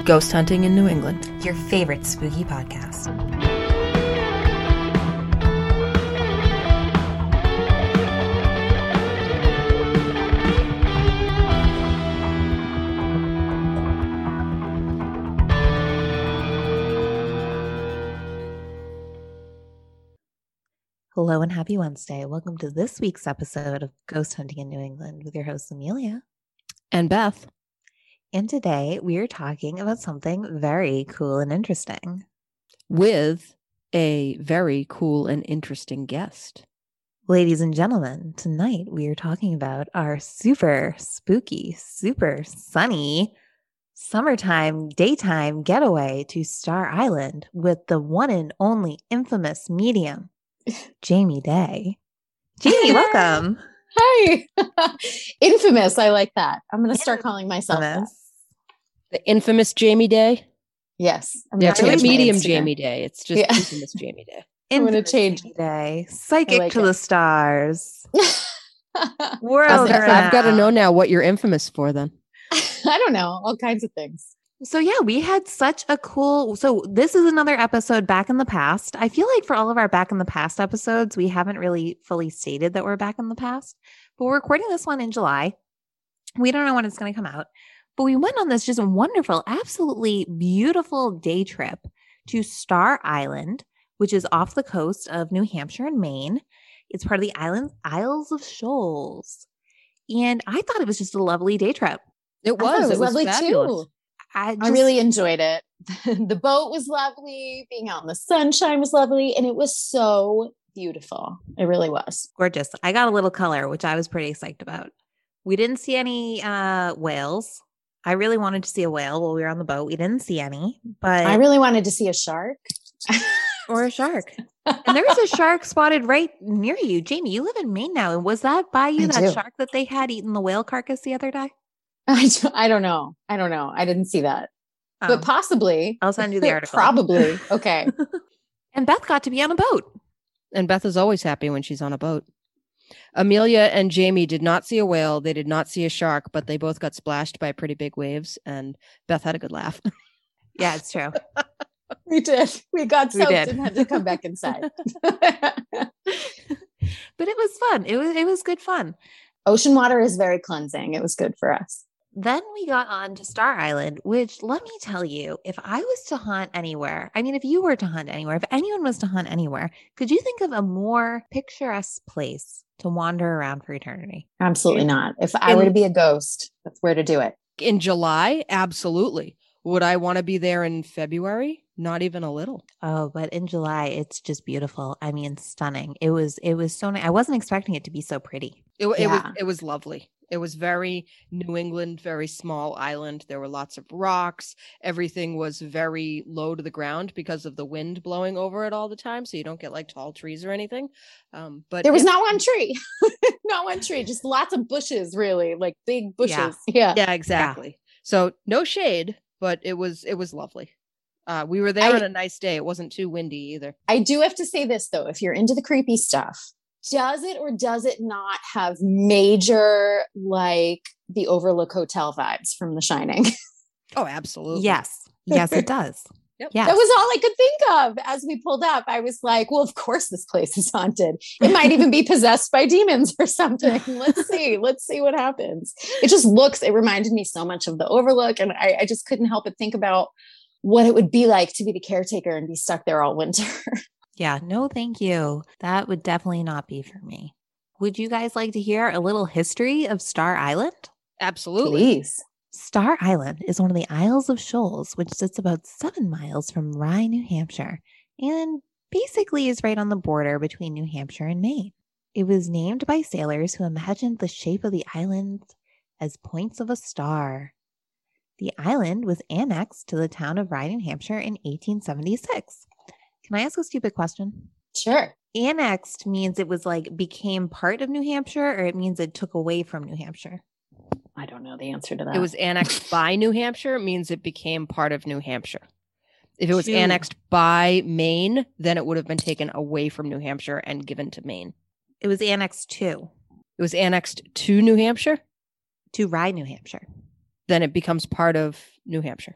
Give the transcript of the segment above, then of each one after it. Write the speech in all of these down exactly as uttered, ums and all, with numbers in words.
Ghost Hunting in New England, your favorite spooky podcast. Hello and happy Wednesday. Welcome to this week's episode of Ghost Hunting in New England with your host, Amelia. and Beth. And today we are talking about something very cool and interesting. With a very cool and interesting guest. Ladies and gentlemen, tonight we are talking about our super spooky, super sunny summertime, daytime getaway to Star Island with the one and only infamous medium, Jamie Day. Jamie, welcome. Hi. Infamous. I like that. I'm going to start calling myself that. The infamous Jamie Day? Yes. I'm Yeah, gonna it's change my medium Instagram. Jamie Day. It's just Yeah. infamous Jamie Day. I'm going to Infamous change. Jamie Day. Psychic like to it. the stars. I've World got, I've got to know now what you're infamous for then. I don't know. All kinds of things. So yeah, we had such a cool, so this is another episode back in the past. I feel like for all of our back in the past episodes, we haven't really fully stated that we're back in the past, but we're recording this one in July. We don't know when it's going to come out, but we went on this just wonderful, absolutely beautiful day trip to Star Island, which is off the coast of New Hampshire and Maine. It's part of the island Isles of Shoals. And I thought it was just a lovely day trip. It I thought was. it was lovely fabulous. too. I, just, I really enjoyed it. The boat was lovely. Being out in the sunshine was lovely. And it was so beautiful. It really was. gorgeous. I got a little color, which I was pretty psyched about. We didn't see any uh, whales. I really wanted to see a whale while we were on the boat. We didn't see any, but I really wanted to see a shark. or a shark. And there was a shark spotted right near you. Jamie, you live in Maine now. And was that by you, I that do. shark that they had eaten the whale carcass the other day? I don't, I don't know. I don't know. I didn't see that. Um, But possibly. I'll send you the article. Probably. Okay. And Beth got to be on a boat. And Beth is always happy when she's on a boat. Amelia and Jamie did not see a whale. They did not see a shark, but they both got splashed by pretty big waves. And Beth had a good laugh. Yeah, it's true. We did. We got We soaked did. and had to come back inside. But it was fun. It was it was good fun. Ocean water is very cleansing. It was good for us. Then we got on to Star Island, which let me tell you, if I was to hunt anywhere, I mean, if you were to hunt anywhere, if anyone was to hunt anywhere, could you think of a more picturesque place to wander around for eternity? Absolutely not. If I were to be a ghost, that's where to do it. In July, absolutely. Would I want to be there in February? Not even a little. Oh, but in July, it's just beautiful. I mean, stunning. It was, it was so nice. I wasn't expecting it to be so pretty. It, it was Yeah. it was lovely. It was very New England, very small island. There were lots of rocks. Everything was very low to the ground because of the wind blowing over it all the time. So you don't get like tall trees or anything. Um, but There was it- not one tree. Not one tree. Just lots of bushes, really. Like big bushes. Yeah. Yeah, exactly. So no shade, but it was it was lovely. Uh, we were there I- on a nice day. It wasn't too windy either. I do have to say this, though. If you're into the creepy stuff, does it or does it not have major, like, the Overlook Hotel vibes from The Shining? Oh, absolutely. Yes. Yes, it does. Yep. Yes. That was all I could think of as we pulled up. I was like, well, of course this place is haunted. It might even be possessed by demons or something. Let's see. Let's see what happens. It just looks, it reminded me so much of the Overlook. And I, I just couldn't help but think about what it would be like to be the caretaker and be stuck there all winter. Yeah, no, thank you. That would definitely not be for me. Would you guys like to hear a little history of Star Island? Absolutely. Please. Star Island is one of the Isles of Shoals, which sits about seven miles from Rye, New Hampshire, and basically is right on the border between New Hampshire and Maine. It was named by sailors who imagined the shape of the island as points of a star. The island was annexed to the town of Rye, New Hampshire in eighteen seventy-six. Can I ask a stupid question? Sure. Annexed means it was like became part of New Hampshire, or it means it took away from New Hampshire? I don't know the answer to that. It was annexed by New Hampshire. It means it became part of New Hampshire. If it was Shoot. annexed by Maine, then it would have been taken away from New Hampshire and given to Maine. It was annexed to It was annexed to New Hampshire. to Rye, New Hampshire. Then it becomes part of New Hampshire.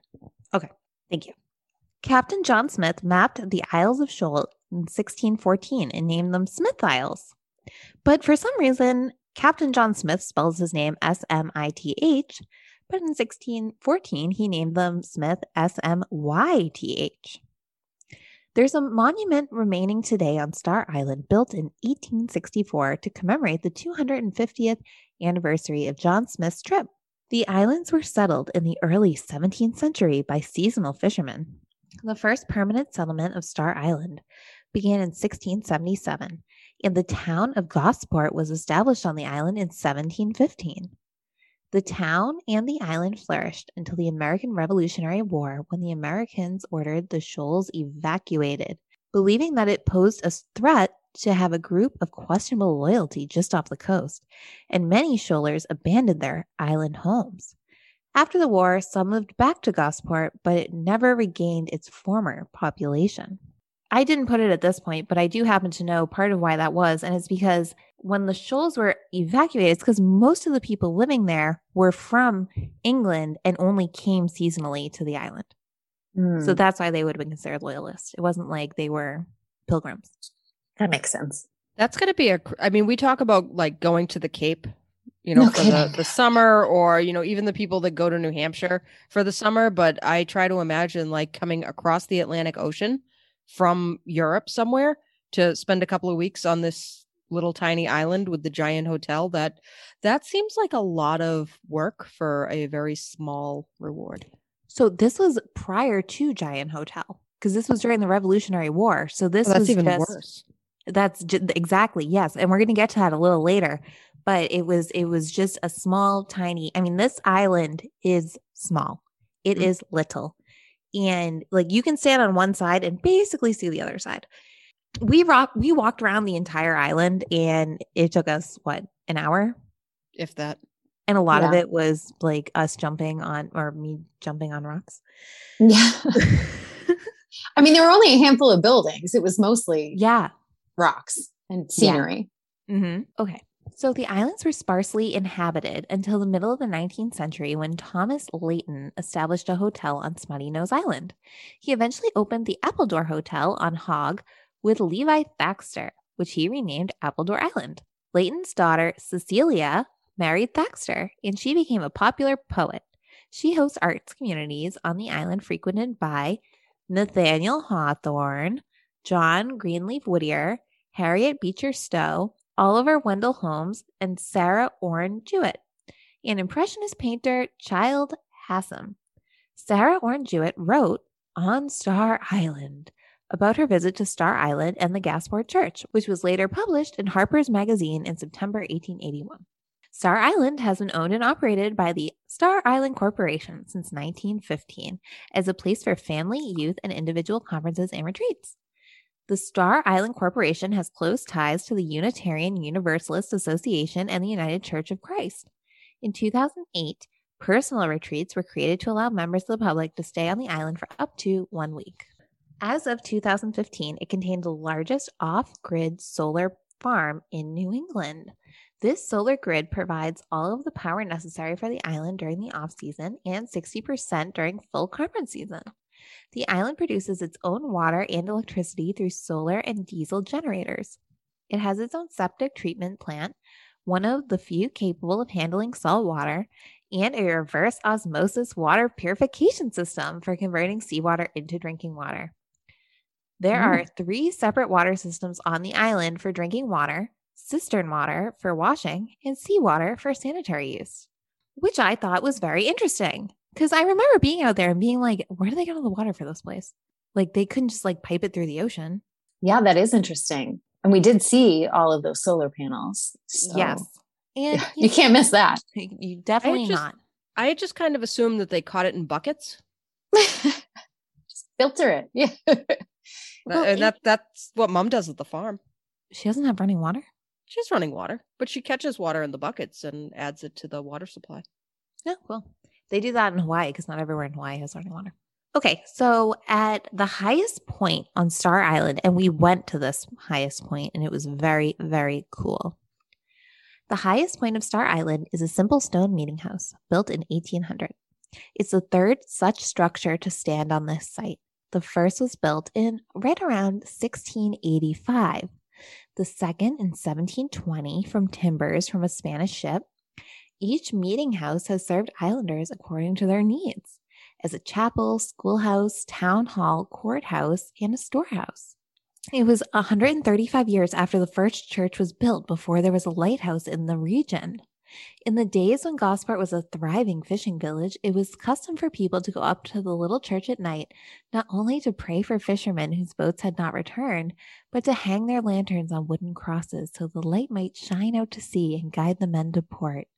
Okay, thank you. Captain John Smith mapped the Isles of Shoal in sixteen fourteen and named them Smith Isles. But for some reason, Captain John Smith spells his name S M I T H, but in sixteen fourteen, he named them Smith S M Y T H. There's a monument remaining today on Star Island built in eighteen sixty-four to commemorate the two hundred fiftieth anniversary of John Smith's trip. The islands were settled in the early seventeenth century by seasonal fishermen. The first permanent settlement of Star Island began in sixteen seventy-seven, and the town of Gosport was established on the island in seventeen fifteen. The town and the island flourished until the American Revolutionary War, when the Americans ordered the shoals evacuated, believing that it posed a threat to have a group of questionable loyalty just off the coast, and many shoalers abandoned their island homes. After the war, some moved back to Gosport, but it never regained its former population. I didn't put it at this point, but I do happen to know part of why that was, and it's because when the shoals were evacuated, it's because most of the people living there were from England and only came seasonally to the island. Mm. So that's why they would have been considered loyalists. It wasn't like they were pilgrims. That makes sense. That's going to be a, I mean, we talk about like going to the Cape, you know, no for the, the summer, or, you know, even the people that go to New Hampshire for the summer. But I try to imagine like coming across the Atlantic Ocean from Europe somewhere to spend a couple of weeks on this little tiny island with the giant hotel. That that seems like a lot of work for a very small reward. So this was prior to Giant Hotel, because this was during the Revolutionary War. So this oh, that's was even just, worse. That's just, exactly, yes. And we're going to get to that a little later. But it was it was just a small, tiny, I mean, this island is small. It mm-hmm. is little. And like you can stand on one side and basically see the other side. We rock, we walked around the entire island, and it took us, what, an hour? If that. And a lot yeah. of it was like us jumping on, or me jumping on rocks. Yeah. I mean, there were only a handful of buildings. It was mostly yeah, rocks and scenery. Yeah. Mm-hmm. Okay. So the islands were sparsely inhabited until the middle of the nineteenth century, when Thomas Layton established a hotel on Smutty Nose Island. He eventually opened the Appledore Hotel on Hogg with Levi Thaxter, which he renamed Appledore Island. Layton's daughter, Cecilia, married Thaxter, and she became a popular poet. She hosts arts communities on the island frequented by Nathaniel Hawthorne, John Greenleaf Whittier, Harriet Beecher Stowe, Oliver Wendell Holmes, and Sarah Orne Jewett, and Impressionist painter Childe Hassam. Sarah Orne Jewett wrote On Star Island about her visit to Star Island and the Gasport Church, which was later published in Harper's Magazine in September eighteen eighty-one. Star Island has been owned and operated by the Star Island Corporation since nineteen fifteen as a place for family, youth, and individual conferences and retreats. The Star Island Corporation has close ties to the Unitarian Universalist Association and the United Church of Christ. In two thousand eight, personal retreats were created to allow members of the public to stay on the island for up to one week. As of two thousand fifteen, it contained the largest off-grid solar farm in New England. This solar grid provides all of the power necessary for the island during the off-season and sixty percent during full conference season. The island produces its own water and electricity through solar and diesel generators. It has its own septic treatment plant, one of the few capable of handling salt water, and a reverse osmosis water purification system for converting seawater into drinking water. There mm. are three separate water systems on the island for drinking water, cistern water for washing, and seawater for sanitary use, which I thought was very interesting. Because I remember being out there and being like, where do they get all the water for this place? Like, they couldn't just like pipe it through the ocean. Yeah, that is interesting. And we did see all of those solar panels. So. Yes. And yeah, you, you can't miss that. You definitely I just, not. I just kind of assumed that they caught it in buckets. Just filter it. Yeah. Well, and that that's what Mom does at the farm. She doesn't have running water? She's running water, but she catches water in the buckets and adds it to the water supply. Yeah, cool. They do that in Hawaii because not everywhere in Hawaii has running water. Okay, so at the highest point on Star Island, and we went to this highest point, and it was very, very cool. The highest point of Star Island is a simple stone meeting house built in eighteen hundred. It's the third such structure to stand on this site. The first was built in right around sixteen eighty-five. The second in seventeen twenty from timbers from a Spanish ship. Each meeting house has served islanders according to their needs, as a chapel, schoolhouse, town hall, courthouse, and a storehouse. It was one hundred thirty-five years after the first church was built before there was a lighthouse in the region. In the days when Gosport was a thriving fishing village, it was custom for people to go up to the little church at night, not only to pray for fishermen whose boats had not returned, but to hang their lanterns on wooden crosses so the light might shine out to sea and guide the men to port.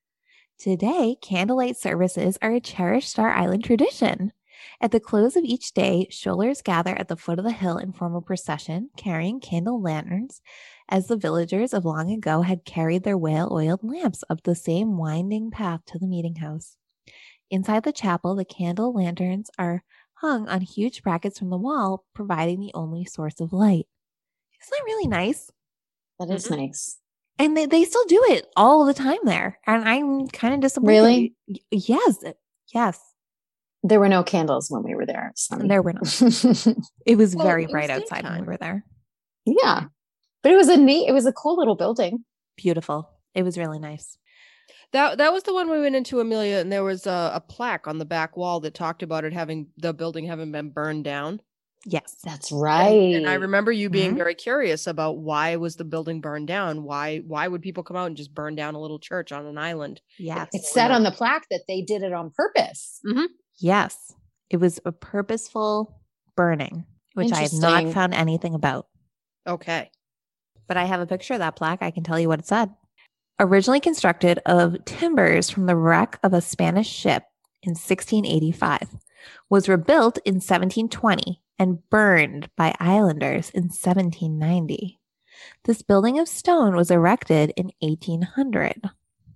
Today, candlelight services are a cherished Star Island tradition. At the close of each day, shoalers gather at the foot of the hill and form a procession, carrying candle lanterns, as the villagers of long ago had carried their whale-oiled lamps up the same winding path to the meeting house. Inside the chapel, the candle lanterns are hung on huge brackets from the wall, providing the only source of light. Isn't that really nice? That is Mhm. nice. And they, they still do it all the time there. And I'm kind of disappointed. Really? Y- Yes. Yes. There were no candles when we were there. Sunny. There were not. It was Well, very it was bright outside when daytime. we were there. Yeah. But it was a neat, it was a cool little building. Beautiful. It was really nice. That that was the one we went into, Amelia, and there was a, a plaque on the back wall that talked about it having the building having been burned down. Yes. That's And- right. And, I remember you being Mhm. very curious about why was the building burned down? Why why would people come out and just burn down a little church on an island? Yes. It said on the plaque that they did it on purpose. Yes. It was a purposeful burning, which I have not Interesting. found anything about. Okay. But I have a picture of that plaque. I can tell you what it said. Originally constructed of timbers from the wreck of a Spanish ship in sixteen eighty-five, was rebuilt in seventeen twenty and burned by islanders in seventeen ninety. This building of stone was erected in eighteen hundred.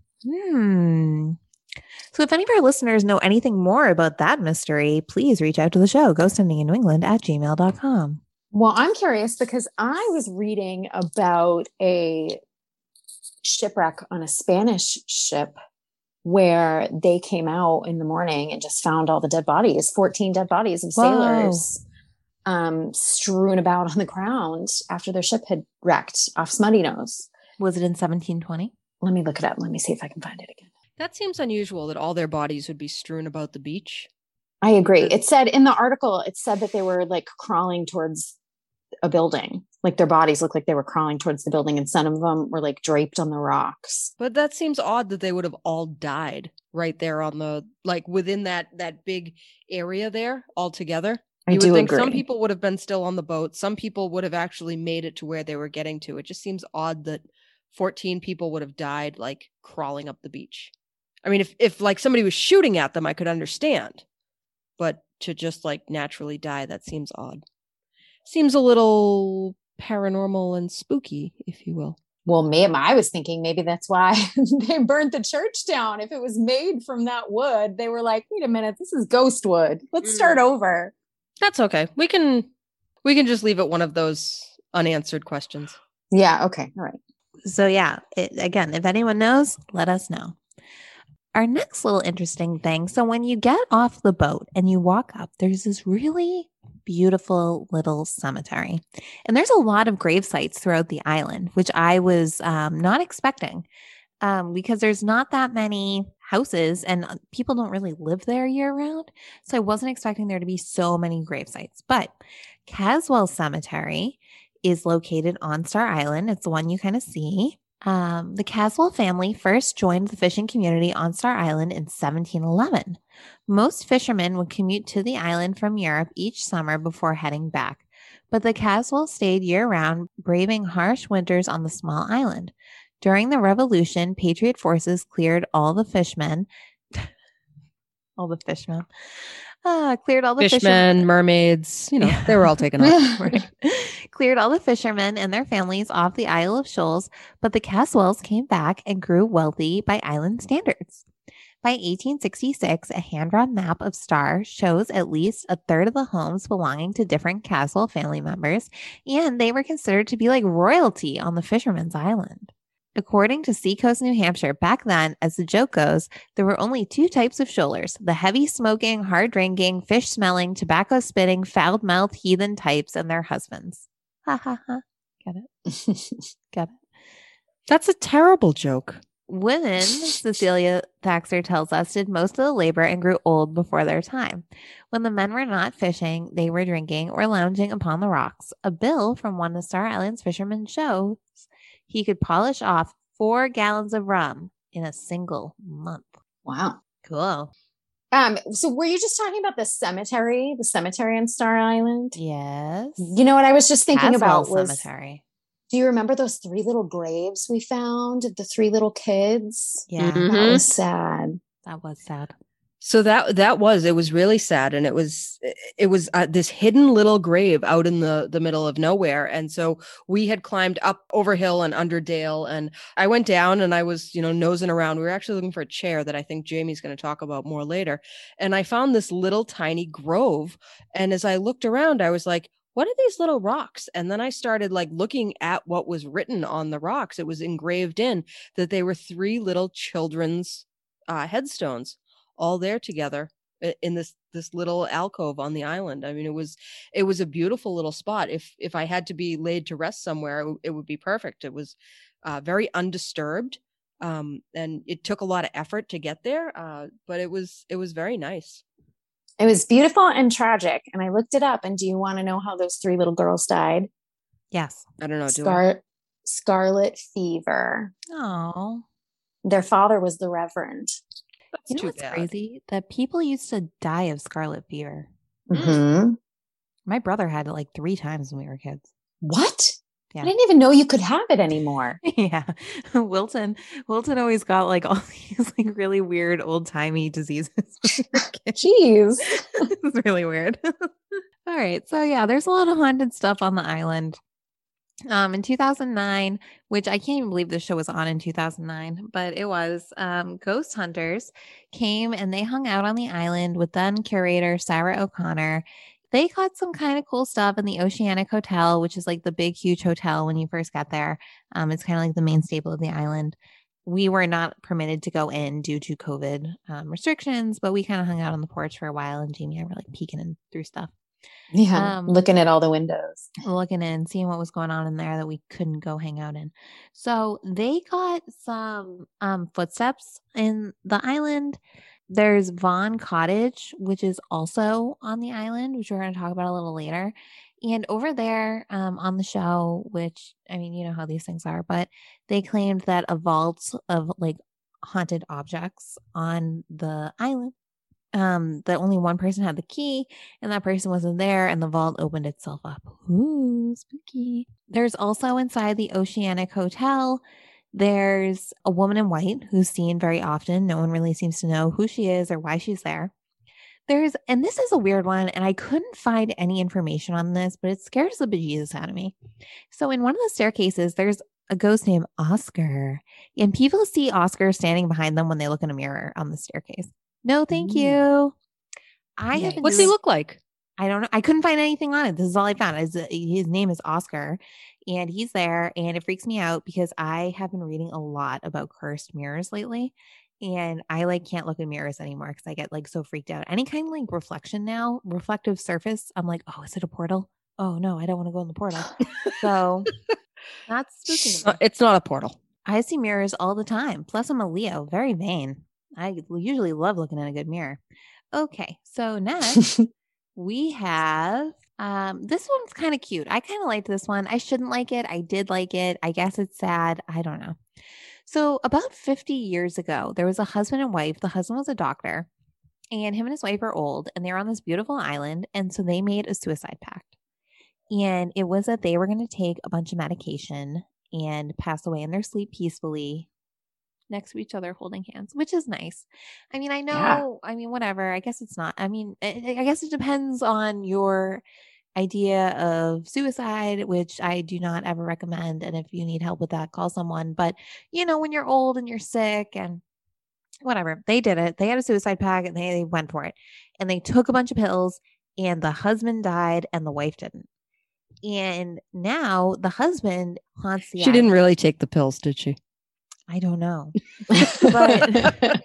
Hmm. So if any of our listeners know anything more about that mystery, please reach out to the show, ghostsendinginnew at gmail dot com. Well, I'm curious because I was reading about a shipwreck on a Spanish ship where they came out in the morning and just found all the dead bodies, fourteen dead bodies of Whoa. sailors um, strewn about on the ground after their ship had wrecked off Smutty Nose. Was it in seventeen twenty? Let me look it up. Let me see if I can find it again. That seems unusual that all their bodies would be strewn about the beach. I agree. It said in the article, it said that they were like crawling towards a building. Like their bodies looked like they were crawling towards the building, and some of them were like draped on the rocks. But that seems odd that they would have all died right there on the like within that that big area there all together. I You do would think agree. some people would have been still on the boat. Some people would have actually made it to where they were getting to. It just seems odd that fourteen people would have died like crawling up the beach. I mean, if if like somebody was shooting at them, I could understand. But to just like naturally die, that seems odd. Seems a little paranormal and spooky, if you will. Well, maybe I was thinking maybe that's why they burnt the church down. If it was made from that wood, they were like, wait a minute, this is ghost wood. Let's Mm. start over. That's okay. We can we can just leave it one of those unanswered questions. Yeah. Okay. All right. So yeah, it, again, if anyone knows, let us know. Our next little interesting thing. So when you get off the boat and you walk up, there's this really beautiful little cemetery. And there's a lot of grave sites throughout the island, which I was um, not expecting um, because there's not that many houses and people don't really live there year round. So I wasn't expecting there to be so many grave sites. But Caswell Cemetery is located on Star Island. It's the one you kind of see. Um, the Caswell family first joined the fishing community on Star Island in seventeen eleven. Most fishermen would commute to the island from Europe each summer before heading back, but the Caswell stayed year-round, braving harsh winters on the small island. During the Revolution, Patriot forces cleared all the fishmen, all the fishmen, uh, cleared all the Fishmen, fishermen. mermaids, you know, Yeah. they were all taken off. Right. Cleared all the fishermen and their families off the Isle of Shoals, but the Caswells came back and grew wealthy by island standards. By eighteen sixty-six, a hand-drawn map of Star shows at least a third of the homes belonging to different Caswell family members, and they were considered to be like royalty on the fisherman's island. According to Seacoast, New Hampshire, back then, as the joke goes, there were only two types of shoalers: the heavy smoking, hard drinking, fish smelling, tobacco spitting, foul mouthed heathen types and their husbands. Ha ha ha. Get it? Get it? That's a terrible joke. Women, Cecilia Thaxter tells us, did most of the labor and grew old before their time. When the men were not fishing, they were drinking or lounging upon the rocks. A bill from one of Star Island's fishermen shows he could polish off four gallons of rum in a single month. Wow. Cool. Um, so were you just talking about the cemetery, the cemetery on Star Island? Yes. You know what I was just thinking Haswell about was, Cemetery. do you remember those three little graves we found of the three little kids? Yeah. Mhm. That was sad. That was sad. So that that was it was really sad, and it was it was uh, this hidden little grave out in the the middle of nowhere. And so we had climbed up over hill and under dale, and I went down and I was, you know, nosing around. We were actually looking for a chair that I think Jamie's going to talk about more later, and I found this little tiny grove. And as I looked around, I was like, what are these little rocks? And then I started like looking at what was written on the rocks. It was engraved in that they were three little children's uh, headstones, all there together in this this little alcove on the island. I mean, it was it was a beautiful little spot. If if I had to be laid to rest somewhere, it, it would be perfect. It was uh, very undisturbed, um, and it took a lot of effort to get there, uh, but it was it was very nice. It was beautiful and tragic. And I looked it up. And do you want to know how those three little girls died? Yes. I don't know. Do Scar- Scarlet fever. Oh. Their father was the Reverend. That's You know too what's bad. crazy? That people used to die of scarlet fever. Mm-hmm. My brother had it like three times when we were kids. What? Yeah. I didn't even know you could have it anymore. Yeah. Wilton. Wilton always got like all these like really weird old timey diseases. Jeez. It's really weird. All right. So yeah, there's a lot of haunted stuff on the island. Um, in two thousand nine, which I can't even believe the show was on in two thousand nine, but it was, um, ghost hunters came and they hung out on the island with then curator Sarah O'Connor. They caught some kind of cool stuff in the Oceanic Hotel, which is like the big, huge hotel when you first get there. Um, it's kind of like the main staple of the island. We were not permitted to go in due to COVID um, restrictions, but we kind of hung out on the porch for a while, and Jamie and I were like peeking in through stuff. Yeah. Um, looking at all the windows. looking in, seeing what was going on in there that we couldn't go hang out in. So they got some um, footsteps in the island. There's Vaughn Cottage, which is also on the island, which we're going to talk about a little later. And over there um, on the show, which, I mean, you know how these things are, but they claimed that a vault of like haunted objects on the island, um, that only one person had the key and that person wasn't there, and the vault opened itself up. Ooh, spooky. There's also inside the Oceanic Hotel, there's a woman in white who's seen very often. No one really seems to know who she is or why she's there. There's, and this is a weird one, and I couldn't find any information on this, but it scares the bejesus out of me. So in one of the staircases, there's a ghost named Oscar, and people see Oscar standing behind them when they look in a mirror on the staircase. No, thank Mm. you. I Yeah. have been What's doing- he look like? I don't know. I couldn't find anything on it. This is all I found. Is his name is Oscar, and he's there, and it freaks me out because I have been reading a lot about cursed mirrors lately, and I like can't look in mirrors anymore because I get like so freaked out. Any kind of like reflection now, reflective surface, I'm like, oh, is it a portal? Oh no, I don't want to go in the portal. So that's spooky to me. Uh, It's not a portal. I see mirrors all the time. Plus, I'm a Leo, very vain. I usually love looking at a good mirror. Okay, so next we have um this one's kind of cute. I kind of liked this one. I shouldn't like it. I did like it. I guess it's sad. I don't know. So about fifty years ago, there was a husband and wife. The husband was a doctor, and him and his wife are old, and they're on this beautiful island, and so they made a suicide pact. And it was that they were going to take a bunch of medication and pass away in their sleep peacefully next to each other holding hands, which is nice. I mean, I know, Yeah. I mean, whatever. I guess it's not. I mean, I, I guess it depends on your idea of suicide, which I do not ever recommend. And if you need help with that, call someone. But, you know, when you're old and you're sick and whatever, they did it. They had a suicide pact and they, they went for it. And they took a bunch of pills, and the husband died and the wife didn't. And now the husband haunts the She didn't island. really take the pills, did she? I don't know. But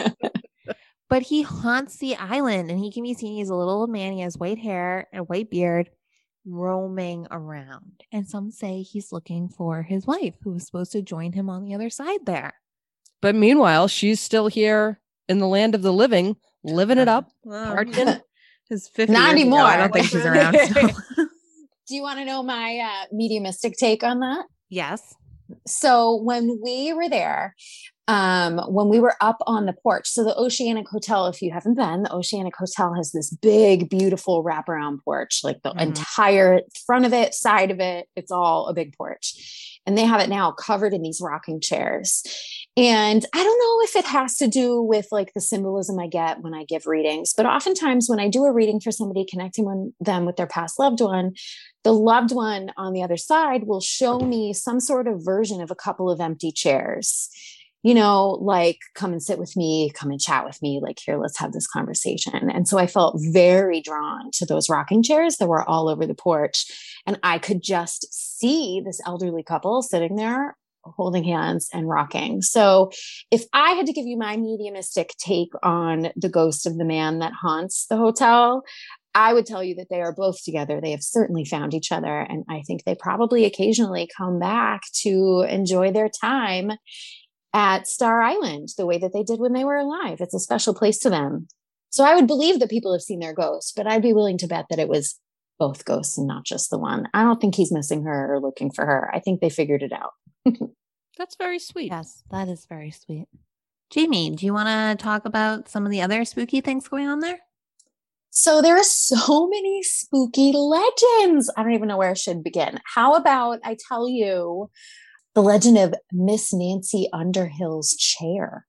but he haunts the island, and he can be seen. He's a little old man. He has white hair and a white beard, roaming around. And some say he's looking for his wife, who was supposed to join him on the other side there. But meanwhile, she's still here in the land of the living, living it up. Well, Partying. his fifty Not years ago. anymore. I don't think she's around. So. Do you want to know my uh, mediumistic take on that? Yes. So when we were there, um, when we were up on the porch, so the Oceanic Hotel, if you haven't been, the Oceanic Hotel has this big, beautiful wraparound porch, like the mm-hmm. entire front of it, side of it, it's all a big porch. And they have it now covered in these rocking chairs. And I don't know if it has to do with like the symbolism I get when I give readings, but oftentimes when I do a reading for somebody, connecting with them with their past loved one, the loved one on the other side will show me some sort of version of a couple of empty chairs. You know, like, come and sit with me, come and chat with me, like, here, let's have this conversation. And so I felt very drawn to those rocking chairs that were all over the porch. And I could just see this elderly couple sitting there holding hands and rocking. So if I had to give you my mediumistic take on the ghost of the man that haunts the hotel, I would tell you that they are both together. They have certainly found each other. And I think they probably occasionally come back to enjoy their time at Star Island the way that they did when they were alive. It's a special place to them. So I would believe that people have seen their ghosts, but I'd be willing to bet that it was both ghosts and not just the one. I don't think he's missing her or looking for her. I think they figured it out. That's very sweet. Yes, that is very sweet. Jamie, do you want to talk about some of the other spooky things going on there? So there are so many spooky legends. I don't even know where I should begin. How about I tell you the legend of Miss Nancy Underhill's chair?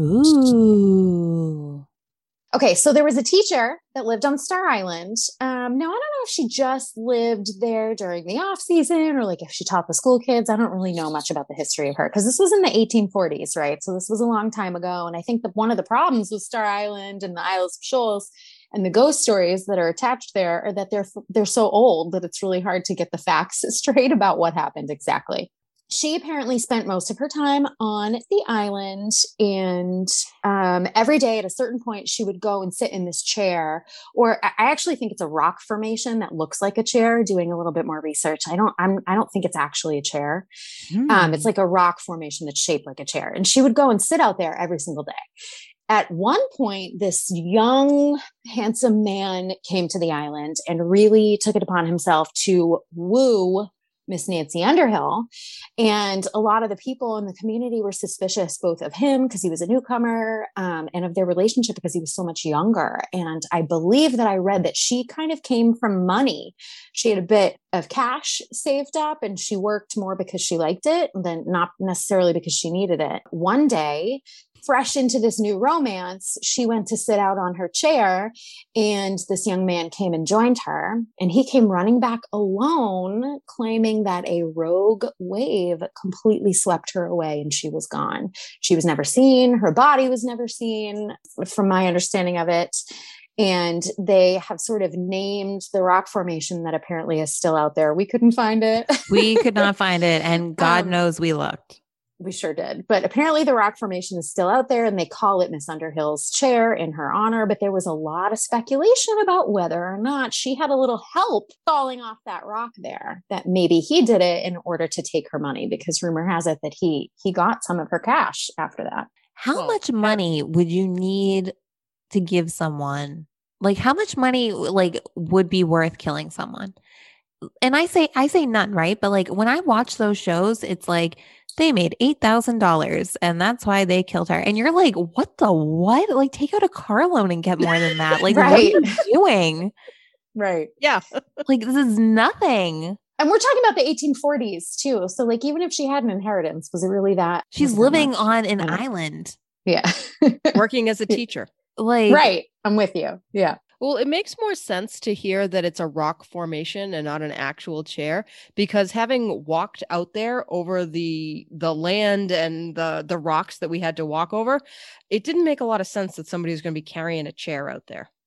Ooh. Okay, so there was a teacher that lived on Star Island. Um, now, I don't know if she just lived there during the off season or like if she taught the school kids. I don't really know much about the history of her because this was in the eighteen forties, right? So this was a long time ago. And I think that one of the problems with Star Island and the Isles of Shoals and the ghost stories that are attached there are that they're they're so old that it's really hard to get the facts straight about what happened exactly. She apparently spent most of her time on the island, and um, every day at a certain point, she would go and sit in this chair, or I actually think it's a rock formation that looks like a chair. Doing a little bit more research, I don't, I'm, I don't think it's actually a chair. Mm. Um, it's like a rock formation that's shaped like a chair, and she would go and sit out there every single day. At one point, this young, handsome man came to the island and really took it upon himself to woo Miss Nancy Underhill. And a lot of the people in the community were suspicious both of him because he was a newcomer um, and of their relationship because he was so much younger. And I believe that I read that she kind of came from money. She had a bit of cash saved up and she worked more because she liked it than not necessarily because she needed it. One day, fresh into this new romance, she went to sit out on her chair and this young man came and joined her, and he came running back alone, claiming that a rogue wave completely swept her away and she was gone. She was never seen. Her body was never seen, from my understanding of it. And they have sort of named the rock formation that apparently is still out there. We couldn't find it. We could not find it. And God um, knows we looked. We sure did. But apparently the rock formation is still out there and they call it Miss Underhill's chair in her honor. But there was a lot of speculation about whether or not she had a little help falling off that rock there, that maybe he did it in order to take her money, because rumor has it that he he got some of her cash after that. How well, much money would you need to give someone? Like how much money like would be worth killing someone? And I say I say none, right? But like when I watch those shows, it's like they made eight thousand dollars and that's why they killed her. And you're like, what the what? Like take out a car loan and get more than that. Like right. What are you doing? Right. Yeah. Like this is nothing. And we're talking about the eighteen forties too. So like even if she had an inheritance, was it really that? She's living on an island. Yeah. Working as a teacher. Like right. I'm with you. Yeah. Well, it makes more sense to hear that it's a rock formation and not an actual chair, because having walked out there over the the land and the the rocks that we had to walk over, it didn't make a lot of sense that somebody was going to be carrying a chair out there.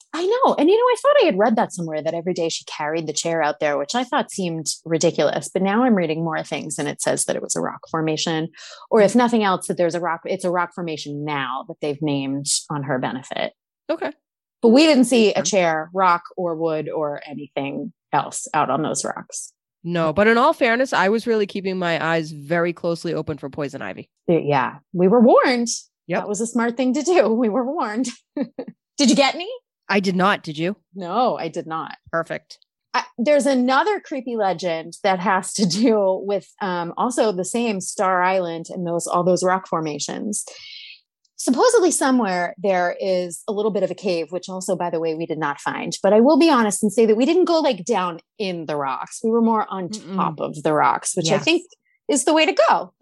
I know. And, you know, I thought I had read that somewhere that every day she carried the chair out there, which I thought seemed ridiculous. But now I'm reading more things and it says that it was a rock formation, or if nothing else, that there's a rock, it's a rock formation now that they've named on her benefit. Okay. But we didn't see a chair, rock or wood or anything else out on those rocks. No, but in all fairness, I was really keeping my eyes very closely open for poison ivy. Yeah, we were warned. Yep. That was a smart thing to do. We were warned. Did you get any? I did not. Did you? No, I did not. Perfect. I, there's another creepy legend that has to do with um, also the same Star Island and those all those rock formations. Supposedly somewhere there is a little bit of a cave, which also, by the way, we did not find. But I will be honest and say that we didn't go like down in the rocks. We were more on Mm-mm. top of the rocks, which yes. I think is the way to go.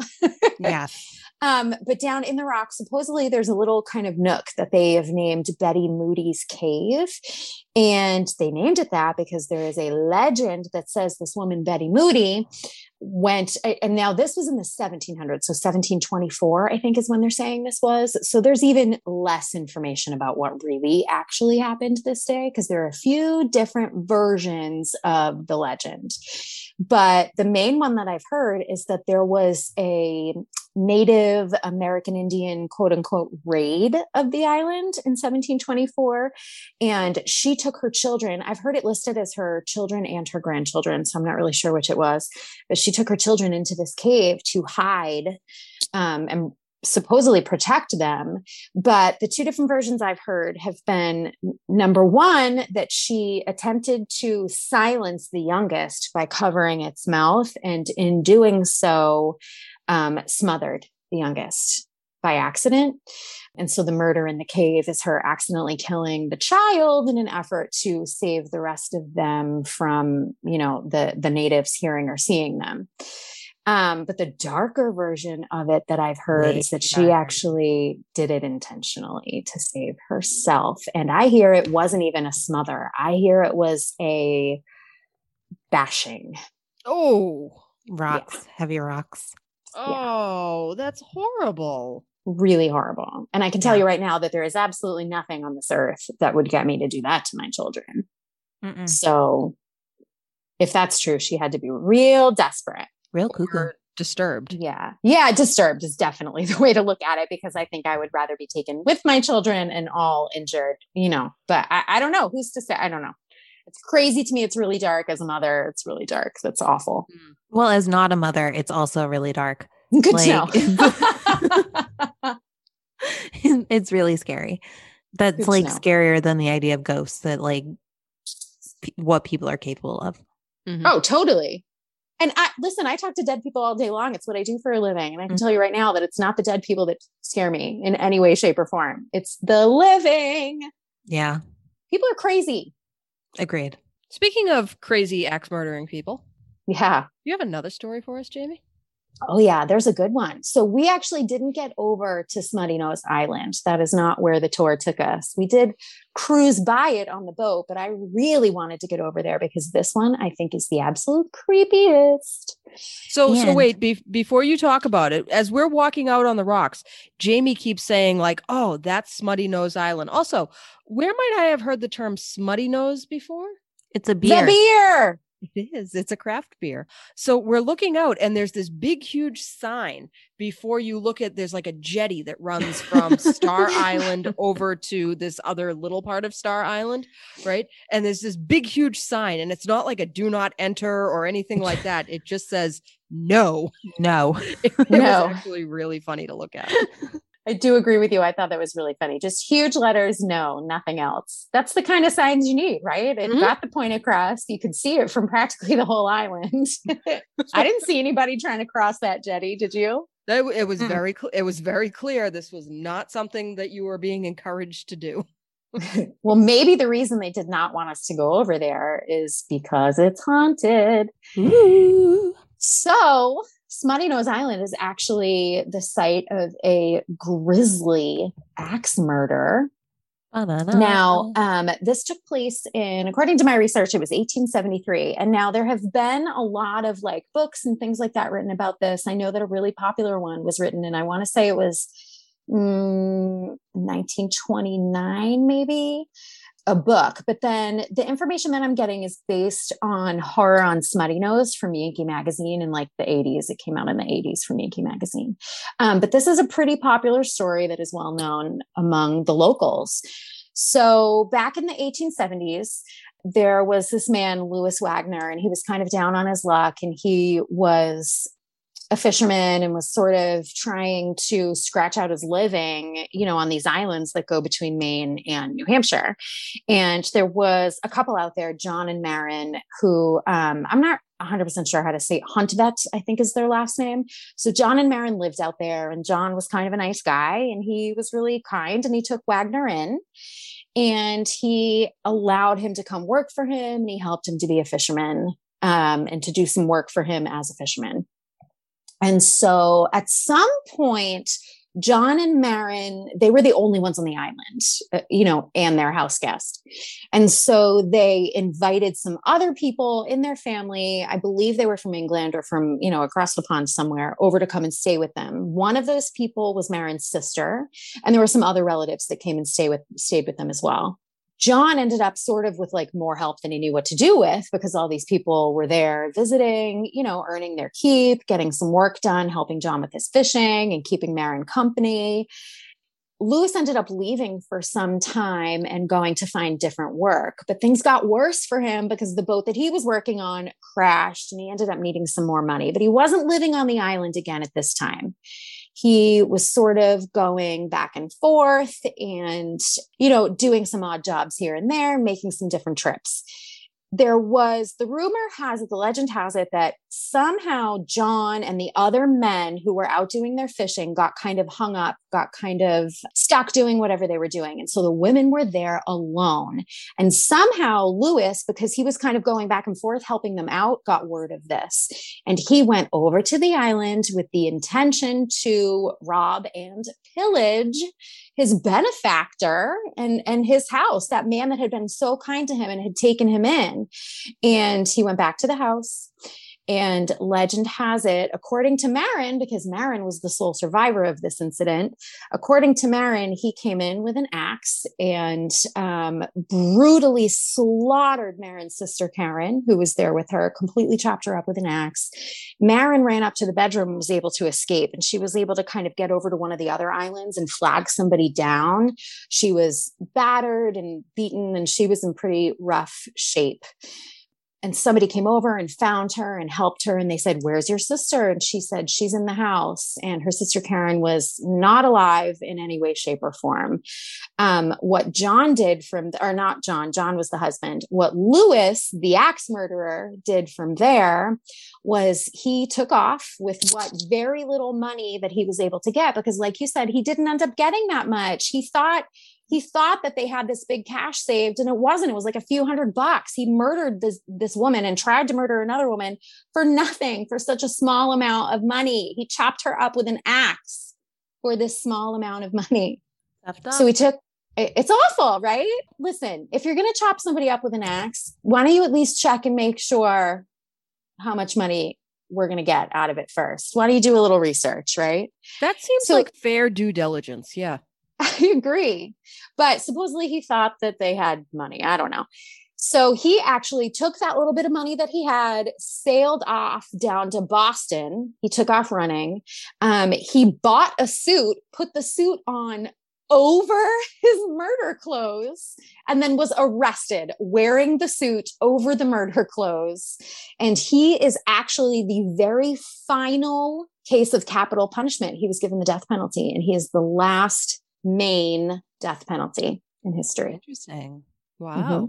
Yes. Um, but down in the rocks, supposedly there's a little kind of nook that they have named Betty Moody's Cave. And they named it that because there is a legend that says this woman, Betty Moody, went, and now this was in the seventeen hundreds. So seventeen twenty-four, I think is when they're saying this was. So there's even less information about what really actually happened this day, because there are a few different versions of the legend. But the main one that I've heard is that there was a Native American Indian, quote unquote, raid of the island in seventeen twenty-four. And she took her children. I've heard it listed as her children and her grandchildren, so I'm not really sure which it was. But she took her children into this cave to hide um, and supposedly protect them. But the two different versions I've heard have been, number one, that she attempted to silence the youngest by covering its mouth, and in doing so, um, smothered the youngest by accident. And so the murder in the cave is her accidentally killing the child in an effort to save the rest of them from, you know, the, the natives hearing or seeing them. Um, but the darker version of it that I've heard Wait, is that she actually did it intentionally to save herself. And I hear it wasn't even a smother. I hear it was a bashing. Oh, rocks, yeah. heavy rocks. Oh, yeah. That's horrible. Really horrible. And I can tell yeah. you right now that there is absolutely nothing on this earth that would get me to do that to my children. Mm-mm. So if that's true, she had to be real desperate. Real cuckoo. Disturbed. Yeah. Yeah. Disturbed is definitely the way to look at it, because I think I would rather be taken with my children and all injured, you know, but I, I don't know who's to say. I don't know. It's crazy to me. It's really dark. As a mother, it's really dark. That's awful. Well, as not a mother, it's also really dark. Good like, to know. It's really scary. That's Good like scarier than the idea of ghosts, that like p- what people are capable of. Mm-hmm. Oh, totally. And I, listen, I talk to dead people all day long. It's what I do for a living. And I can mm-hmm. tell you right now that it's not the dead people that scare me in any way, shape, or form. It's the living. Yeah. People are crazy. Agreed. Speaking of crazy axe murdering people. Yeah. You have another story for us, Jamie? Oh, yeah, there's a good one. So we actually didn't get over to Smutty Nose Island. That is not where the tour took us. We did cruise by it on the boat, but I really wanted to get over there because this one I think is the absolute creepiest. So, and- so wait, be- before you talk about it, as we're walking out on the rocks, Jamie keeps saying like, oh, that's Smutty Nose Island. Also, where might I have heard the term Smutty Nose before? It's a beer. The beer. It is. It's a craft beer. So we're looking out and there's this big, huge sign before you look at, there's like a jetty that runs from Star Island over to this other little part of Star Island. Right. And there's this big, huge sign, and it's not like a do not enter or anything like that. It just says no, no, it, it no. was actually really funny to look at. I do agree with you. I thought that was really funny. Just huge letters, no, nothing else. That's the kind of signs you need, right? It mm-hmm. got the point across. You could see it from practically the whole island. I didn't see anybody trying to cross that jetty. Did you? It, it was mm. very, cl- it was very clear. This was not something that you were being encouraged to do. Well, maybe the reason they did not want us to go over there is because it's haunted. Ooh. So Smutty Nose Island is actually the site of a grisly axe murder. Ba-da-da. Now, um, this took place in, according to my research, it was eighteen seventy-three. And now there have been a lot of like books and things like that written about this. I know that a really popular one was written, and I want to say it was mm, nineteen twenty-nine, maybe. a book, but then the information that I'm getting is based on Horror on Smutty Nose from Yankee Magazine in like the eighties. It came out in the eighties from Yankee Magazine. Um, but this is a pretty popular story that is well known among the locals. So back in the eighteen seventies, there was this man, Louis Wagner, and he was kind of down on his luck, and he was a fisherman and was sort of trying to scratch out his living, you know, on these islands that go between Maine and New Hampshire. And there was a couple out there, John and Maren, who um, I'm not one hundred percent sure how to say, Huntvet, I think is their last name. So John and Maren lived out there, and John was kind of a nice guy, and he was really kind, and he took Wagner in. And he allowed him to come work for him, and he helped him to be a fisherman um, and to do some work for him as a fisherman. And so at some point, John and Maren, they were the only ones on the island, uh, you know, and their house guest. And so they invited some other people in their family. I believe they were from England or from, you know, across the pond somewhere, over to come and stay with them. One of those people was Maren's sister, and there were some other relatives that came and stay with, stayed with them as well. John ended up sort of with like more help than he knew what to do with, because all these people were there visiting, you know, earning their keep, getting some work done, helping John with his fishing and keeping Maren company. Louis ended up leaving for some time and going to find different work, but things got worse for him because the boat that he was working on crashed, and he ended up needing some more money, but he wasn't living on the island again at this time. He was sort of going back and forth and, you know, doing some odd jobs here and there, making some different trips. There was, the rumor has it, the legend has it, that somehow John and the other men who were out doing their fishing got kind of hung up, got kind of stuck doing whatever they were doing. And so the women were there alone. And somehow Louis, because he was kind of going back and forth, helping them out, got word of this. And he went over to the island with the intention to rob and pillage his benefactor and, and his house, that man that had been so kind to him and had taken him in. And he went back to the house. And legend has it, according to Maren, because Maren was the sole survivor of this incident, according to Maren, he came in with an axe and um, brutally slaughtered Maren's sister, Karen, who was there with her, completely chopped her up with an axe. Maren ran up to the bedroom and was able to escape. And she was able to kind of get over to one of the other islands and flag somebody down. She was battered and beaten, and she was in pretty rough shape. And somebody came over and found her and helped her. And they said, "Where's your sister?" And she said, "She's in the house." And her sister, Karen, was not alive in any way, shape, or form. Um, what John did from, or not John, John was the husband. What Louis, the axe murderer, did from there was he took off with what very little money that he was able to get. Because like you said, he didn't end up getting that much. He thought He thought that they had this big cash saved, and it wasn't. It was like a few hundred bucks. He murdered this, this woman and tried to murder another woman for nothing, for such a small amount of money. He chopped her up with an axe for this small amount of money. So he took, it's awful, right? Listen, if you're going to chop somebody up with an axe, why don't you at least check and make sure how much money we're going to get out of it first? Why don't you do a little research, right? That seems so, like fair due diligence. Yeah. I agree. But supposedly he thought that they had money. I don't know. So he actually took that little bit of money that he had, sailed off down to Boston. He took off running. Um, he bought a suit, put the suit on over his murder clothes, and then was arrested wearing the suit over the murder clothes. And he is actually the very final case of capital punishment. He was given the death penalty, and he is the last Maine death penalty in history. Interesting. Wow. Mm-hmm.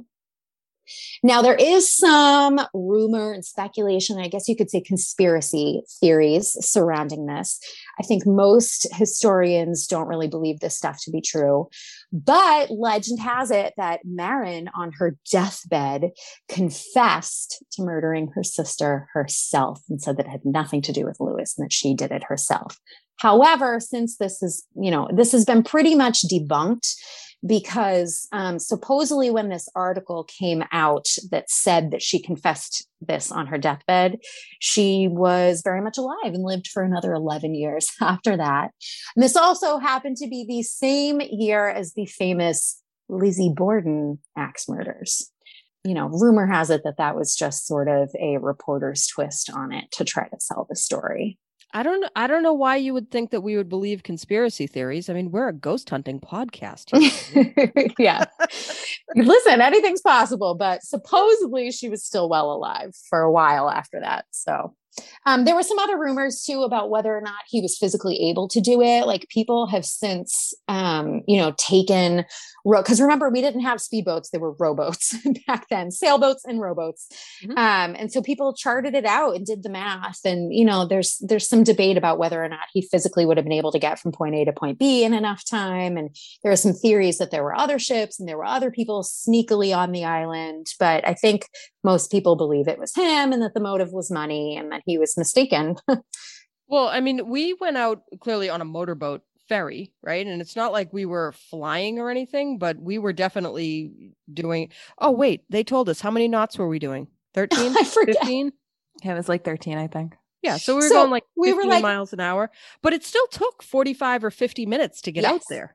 Now, there is some rumor and speculation, I guess you could say conspiracy theories surrounding this. I think most historians don't really believe this stuff to be true, but legend has it that Maren on her deathbed confessed to murdering her sister herself and said that it had nothing to do with Louis and that she did it herself. However, since this is, you know, this has been pretty much debunked, because um, supposedly when this article came out that said that she confessed this on her deathbed, she was very much alive and lived for another eleven years after that. And this also happened to be the same year as the famous Lizzie Borden axe murders. You know, rumor has it that that was just sort of a reporter's twist on it to try to sell the story. I don't I don't know why you would think that we would believe conspiracy theories. I mean, we're a ghost hunting podcast. Yeah. Listen, anything's possible, but supposedly she was still well alive for a while after that. So um, there were some other rumors too about whether or not he was physically able to do it. Like people have since, um, you know, taken, because remember, we didn't have speedboats. There were rowboats back then, sailboats and rowboats. Mm-hmm. Um, and so people charted it out and did the math. And, you know, there's, there's some debate about whether or not he physically would have been able to get from point A to point B in enough time. And there are some theories that there were other ships and there were other people sneakily on the island. But I think most people believe it was him and that the motive was money and that he was mistaken. Well, I mean, we went out clearly on a motorboat ferry, right? And it's not like we were flying or anything, but we were definitely doing. Oh, wait, they told us how many knots were we doing? thirteen? I forget. fifteen? Yeah, it was like thirteen, I think. Yeah, so we were So going like we fifteen were like- miles an hour, but it still took forty-five or fifty minutes to get Yes. out there.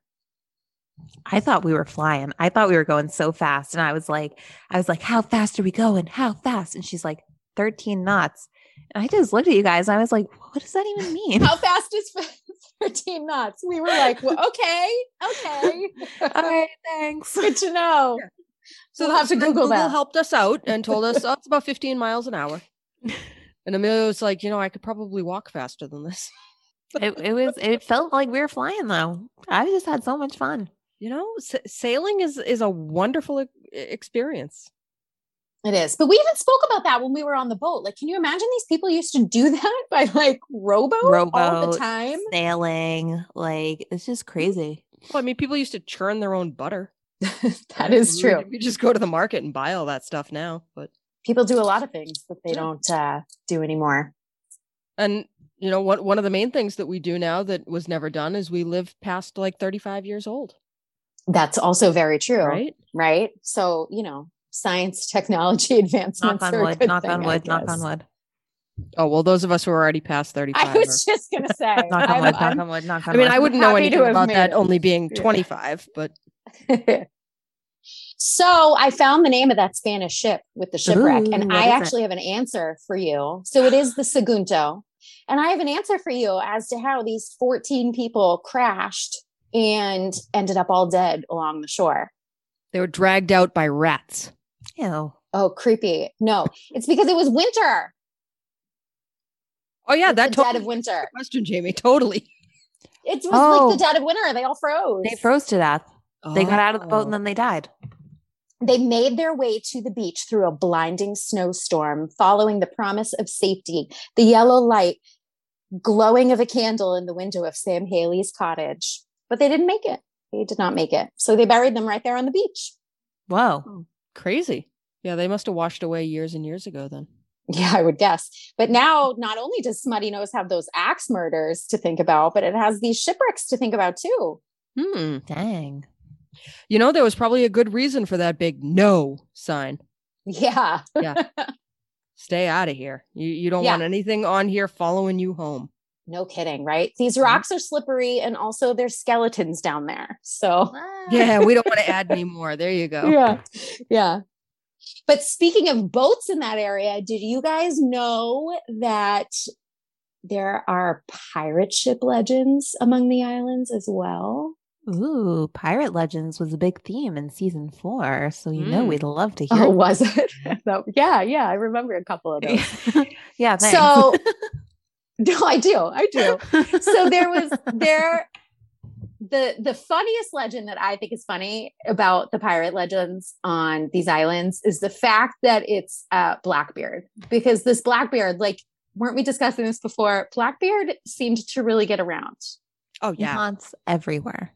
I thought we were flying. I thought we were going so fast. And I was like, I was like, how fast are we going? How fast? And she's like, thirteen knots. And I just looked at you guys. And I was like, what does that even mean? How fast is thirteen knots? We were like, well, okay, okay. All right, thanks. Good to know. Yeah. So we'll have to then Google that. helped us out and told us, oh, it's about fifteen miles an hour. And Amelia was like, you know, I could probably walk faster than this. It, it was. It felt like we were flying though. I just had so much fun. You know, sa- sailing is is a wonderful e- experience. It is. But we even spoke about that when we were on the boat. Like, can you imagine these people used to do that by like rowboat, all Rowboat, the time? Sailing, like it's just crazy. Well, I mean, people used to churn their own butter. That is We- true. We just go to the market and buy all that stuff now. But People do a lot of things that they Yeah. don't uh, do anymore. and you know, one one of the main things that we do now that was never done is we live past like thirty-five years old, That's also very true. right? Right. So, you know, science, technology advancements. Knock on are a wood. good Knock thing, on I wood. Knock on guess. wood. Oh well, those of us who are already past thirty-five. I was are- just going to say. Knock on I'm- wood. Knock I'm- on wood. Knock on I mean, wood. I wouldn't know happy to anything have about made that it. only being Yeah. twenty-five, but So I found the name of that Spanish ship with the shipwreck, Ooh, and what I is it? actually have an answer for you. So it is the Sagunto. And I have an answer for you as to how these fourteen people crashed and ended up all dead along the shore. they were dragged out by rats. Ew. Oh, creepy. No, it's because it was winter. Oh yeah, It's that the totally dead of winter. question, Jamie. Totally. It was Oh. like the dead of winter. They all froze. They froze to death. They got out of the boat Oh. and then they died. They made their way to the beach through a blinding snowstorm, following the promise of safety, the yellow light glowing of a candle in the window of Sam Haley's cottage. But they didn't make it. They did not make it. So they buried them right there on the beach. Whoa. Crazy. Yeah, they must have washed away years and years ago then. Yeah, I would guess. But now, not only does Smutty Nose have those axe murders to think about, but it has these shipwrecks to think about too. Hmm. Dang. You know, there was probably a good reason for that big no sign. Yeah. Stay out of here. You you don't Yeah. want anything on here following you home. No kidding, right? These rocks are slippery and also there's skeletons down there. So, Yeah, we don't want to add any more. There you go. yeah. Yeah. But speaking of boats in that area, did you guys know that there are pirate ship legends among the islands as well? Ooh, Pirate Legends was a big theme in season four. So you know Mm. we'd love to hear. Oh, was it? No, yeah, yeah. I remember a couple of those. yeah, thanks. So, no, I do. I do. So there was there the the funniest legend that I think is funny about the pirate legends on these islands is the fact that it's uh Blackbeard, because this Blackbeard, like, weren't we discussing this before? Blackbeard seemed to really get around. Oh He yeah. haunts everywhere.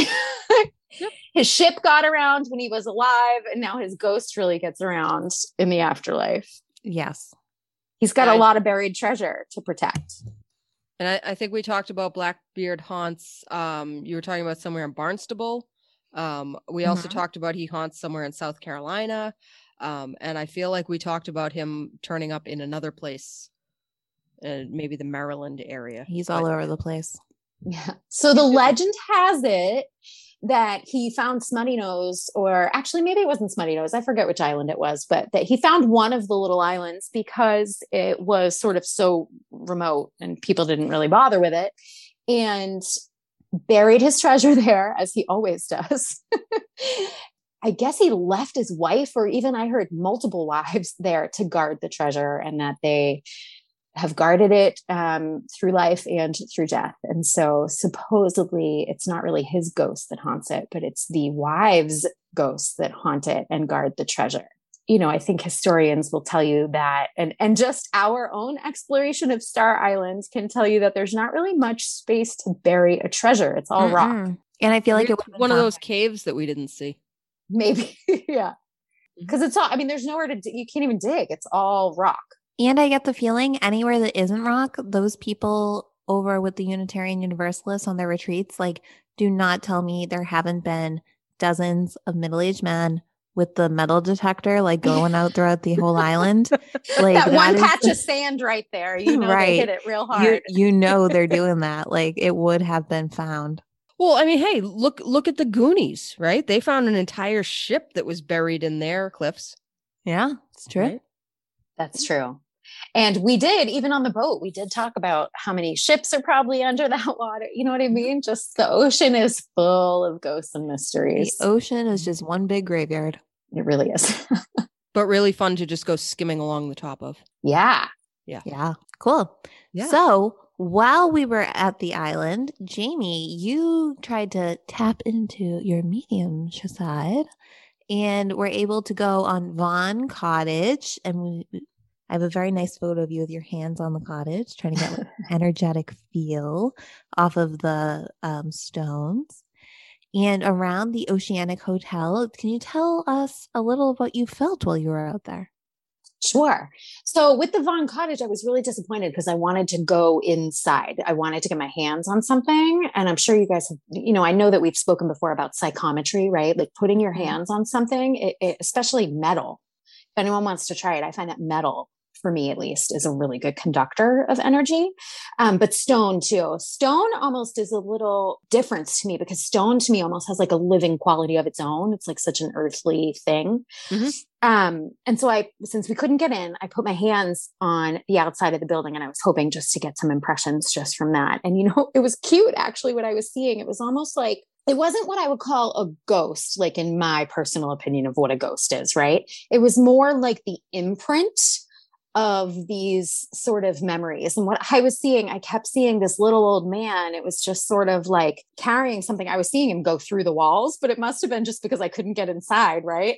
His ship got around when he was alive, and now his ghost really gets around in the afterlife. Yes. He's got Yeah, a I- lot of buried treasure to protect. And I, I think we talked about Blackbeard haunts. Um, you were talking about somewhere in Barnstable. Um, we also Mhm. talked about he haunts somewhere in South Carolina. Um, and I feel like we talked about him turning up in another place, uh, maybe the Maryland area. He's But- all over the place. Yeah. So the legend has it that he found Smutty Nose, or actually maybe it wasn't Smutty Nose. I forget which island it was, but that he found one of the little islands because it was sort of so remote and people didn't really bother with it, and buried his treasure there, as he always does. I guess he left his wife, or even I heard multiple wives there to guard the treasure, and that they have guarded it um, through life and through death. And so supposedly it's not really his ghost that haunts it, but it's the wives' ghosts that haunt it and guard the treasure. You know, I think historians will tell you that, and, and just our own exploration of Star Island can tell you that there's not really much space to bury a treasure. It's all Mm-mm. rock. And I feel like Maybe it it's was one of those caves that we didn't see. Maybe. Yeah. Because it's all, I mean, there's nowhere to, you can't even dig. It's all rock. And I get the feeling anywhere that isn't rock, those people over with the Unitarian Universalists on their retreats, like, do not tell me there haven't been dozens of middle-aged men with the metal detector, like going out throughout the whole island. Like that, that one is, patch of sand right there. You know, right. They hit it real hard. You, you know, they're doing that. Like, it would have been found. Well, I mean, hey, look, look at the Goonies, right? They found an entire ship that was buried in their cliffs. Yeah, it's true. Right? That's true. And we did, even on the boat, we did talk about how many ships are probably under that water. You know what I mean? Just the ocean is full of ghosts and mysteries. The ocean is just one big graveyard. It really is. But really fun to just go skimming along the top of. Yeah. Yeah. Yeah. Cool. Yeah. So while we were at the island, Jamie, you tried to tap into your medium side and were able to go on Vaughn Cottage. And we, I have a very nice photo of you with your hands on the cottage, trying to get like an energetic feel off of the um, stones. And around the Oceanic Hotel, can you tell us a little of what you felt while you were out there? Sure. So with the Vaughn Cottage, I was really disappointed because I wanted to go inside. I wanted to get my hands on something. And I'm sure you guys have, you know, I know that we've spoken before about psychometry, right? Like putting your hands on something, it, it, especially metal. If anyone wants to try it, I find that metal, for me at least, is a really good conductor of energy. Um, but stone too. Stone almost is a little different to me because stone to me almost has like a living quality of its own. It's like such an earthly thing. Mm-hmm. Um, and so I, since we couldn't get in, I put my hands on the outside of the building and I was hoping just to get some impressions just from that. And, you know, it was cute actually what I was seeing. It was almost like, it wasn't what I would call a ghost, like in my personal opinion of what a ghost is, right? It was more like the imprint of these sort of memories. And what I was seeing, I kept seeing this little old man. It was just sort of like carrying something. I was seeing him go through the walls, but it must have been just because I couldn't get inside, right?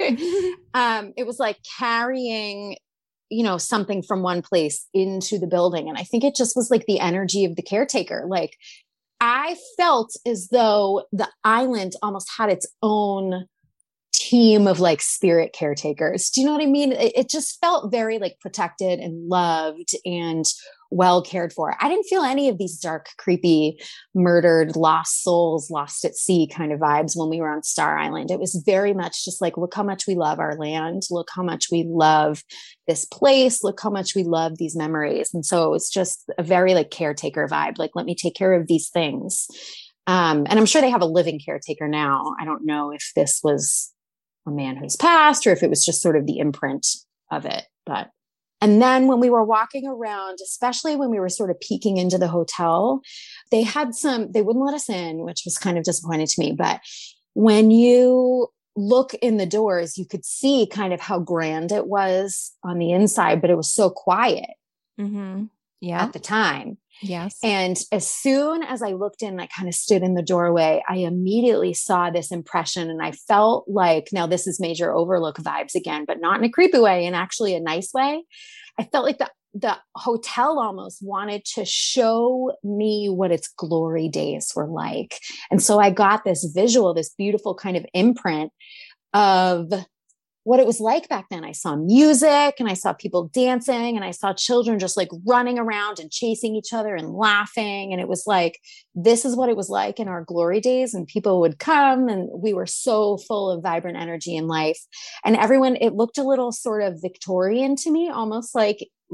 um, it was like carrying, you know, something from one place into the building. And I think it just was like the energy of the caretaker. Like I felt as though the island almost had its own team of like spirit caretakers. Do you know what I mean? It, it just felt very like protected and loved and well cared for. I didn't feel any of these dark, creepy, murdered, lost souls, lost at sea kind of vibes when we were on Star Island. It was very much just like, look how much we love our land. Look how much we love this place. Look how much we love these memories. And so it was just a very like caretaker vibe. Like, let me take care of these things. Um, and I'm sure they have a living caretaker now. I don't know if this was a man who's passed or if it was just sort of the imprint of it. But, and then when we were walking around, especially when we were sort of peeking into the hotel, they had some, they wouldn't let us in, which was kind of disappointing to me. But when you look in the doors, you could see kind of how grand it was on the inside, but it was so quiet mm-hmm. yeah. at the time. Yes. And as soon as I looked in, I kind of stood in the doorway, I immediately saw this impression and I felt like, now this is major overlook vibes again, but not in a creepy way, in actually a nice way. I felt like the, the hotel almost wanted to show me what its glory days were like. And so I got this visual, this beautiful kind of imprint of what it was like back then. I saw music and I saw people dancing and I saw children just like running around and chasing each other and laughing. And it was like, this is what it was like in our glory days. And people would come and we were so full of vibrant energy and life. And everyone, it looked a little sort of Victorian to me, almost like, like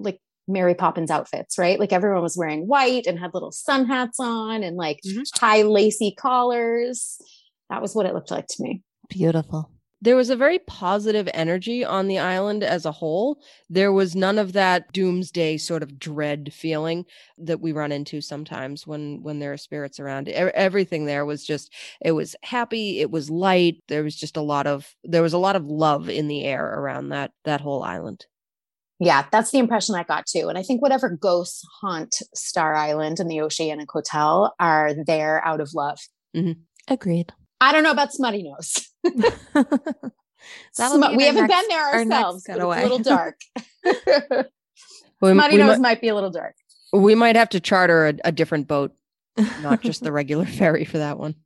Mary Poppins outfits, right? Like everyone was wearing white and had little sun hats on and like Mhm. high lacy collars. That was what it looked like to me. Beautiful. There was a very positive energy on the island as a whole. There was none of that doomsday sort of dread feeling that we run into sometimes when when there are spirits around. E- Everything there was just, it was happy, it was light. There was just a lot of there was a lot of love in the air around that that whole island. Yeah, that's the impression I got too. And I think whatever ghosts haunt Star Island and the Oceanic Hotel are there out of love. Agreed. I don't know about Smutty Nose. That'll Smut- be we our haven't next- been there our next ourselves, but it's getaway. a little dark. We, Smutty we, Nose mi- might be a little dark. we might have to charter a, a different boat, not just the regular ferry for that one.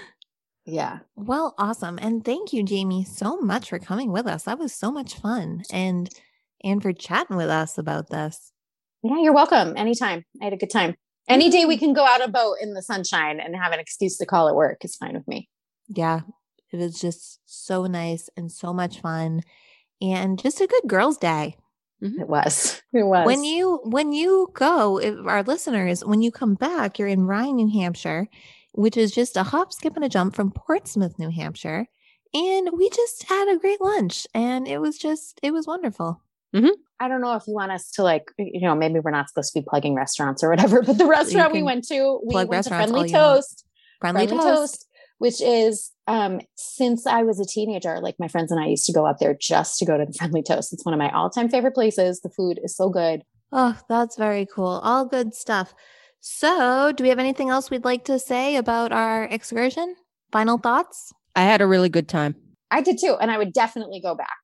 Yeah. Well, awesome. And thank you, Jamie, so much for coming with us. That was so much fun. And and for chatting with us about this. Yeah, you're welcome. Anytime. I had a good time. Any day we can go out a boat in the sunshine and have an excuse to call it work is fine with me. Yeah, it was just so nice and so much fun. And just a good girls' day. It was. It was. When you when you go, if our listeners, when you come back, you're in Rye, New Hampshire, which is just a hop, skip, and a jump from Portsmouth, New Hampshire. And we just had a great lunch and it was just, it was wonderful. I don't know if you want us to like, you know, maybe we're not supposed to be plugging restaurants or whatever, but the restaurant we can went to, we plug went to restaurants all Friendly you want. Toast. Friendly, Friendly toast. Toast, which is um, since I was a teenager, like my friends and I used to go up there just to go to the Friendly Toast. It's one of my all-time favorite places. The food is so good. Oh, that's very cool. All good stuff. So, do we have anything else we'd like to say about our excursion? Final thoughts? I had a really good time. I did too, and I would definitely go back.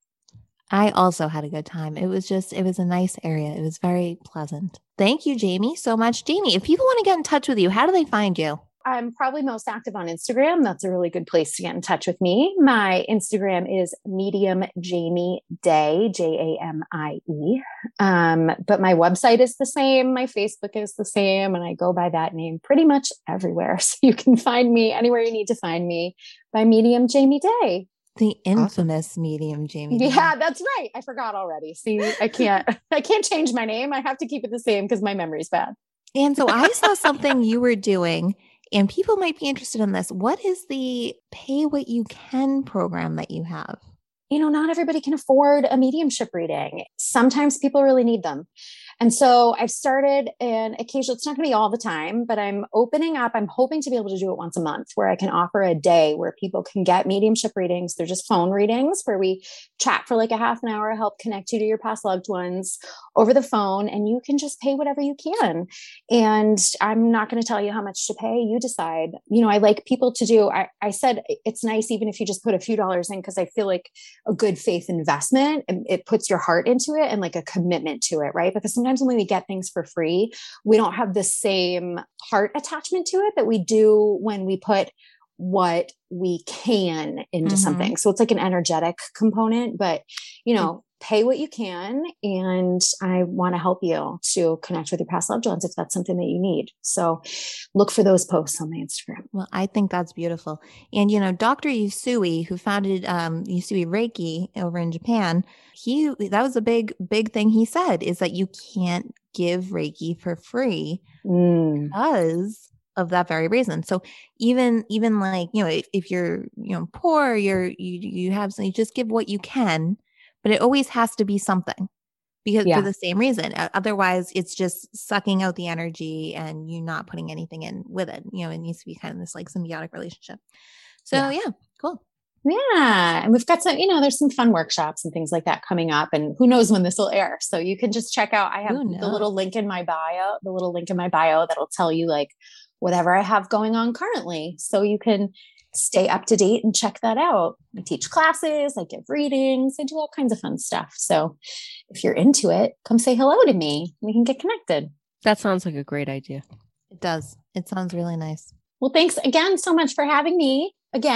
I also had a good time. It was just, it was a nice area. It was very pleasant. Thank you, Jamie, so much. Jamie, if people want to get in touch with you, how do they find you? I'm probably most active on Instagram. That's a really good place to get in touch with me. My Instagram is Medium Jamie Day, J A M I E. Um, but my website is the same. My Facebook is the same. And I go by that name pretty much everywhere. So you can find me anywhere you need to find me by Medium Jamie Day. The infamous medium Jamie. Day. Yeah, that's right. I forgot already. See, I can't, I can't change my name. I have to keep it the same because my memory's bad. And so I saw something you were doing, and people might be interested in this. What is the pay what you can program that you have? You know, not everybody can afford a mediumship reading. Sometimes people really need them. And so I've started an occasional, it's not going to be all the time, but I'm opening up. I'm hoping to be able to do it once a month where I can offer a day where people can get mediumship readings. They're just phone readings where we chat for like a half an hour, help connect you to your past loved ones over the phone, and you can just pay whatever you can. And I'm not going to tell you how much to pay. You decide. You know, I like people to do, I, I said it's nice even if you just put a few dollars in, because I feel like a good faith investment, and it puts your heart into it and like a commitment to it, right? Because sometimes when we get things for free, we don't have the same heart attachment to it that we do when we put what we can into Mhm. something. So it's like an energetic component, but you know, pay what you can. And I want to help you to connect with your past loved ones if that's something that you need. So look for those posts on my Instagram. Well, I think that's beautiful. And, you know, Doctor Usui, who founded um, Usui Reiki over in Japan, he that was a big, big thing he said is that you can't give Reiki for free Mm. because of that very reason. So even, even like, you know, if, if you're, you know, poor, you're, you, you have something, you just give what you can, but it always has to be something. Because Yeah. for the same reason, O- otherwise it's just sucking out the energy and you not putting anything in with it. You know, it needs to be kind of this like symbiotic relationship. So Yeah. yeah, cool. Yeah. And we've got some, you know, there's some fun workshops and things like that coming up, and who knows when this will air. So you can just check out, I have Who the little knows? link in my bio, the little link in my bio that'll tell you like whatever I have going on currently. So you can stay up to date and check that out. I teach classes, I give readings, I do all kinds of fun stuff. So if you're into it, come say hello to me. We can get connected. That sounds like a great idea. It does. It sounds really nice. Well, thanks again so much for having me. Again,